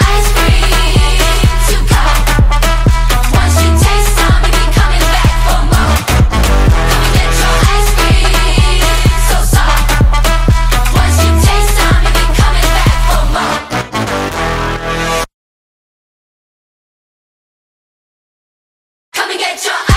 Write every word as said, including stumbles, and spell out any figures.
ice cream to go. Once you taste some, you be coming back for more. Come and get your ice cream, so soft. Once you taste some, you be coming back for more. Come and get your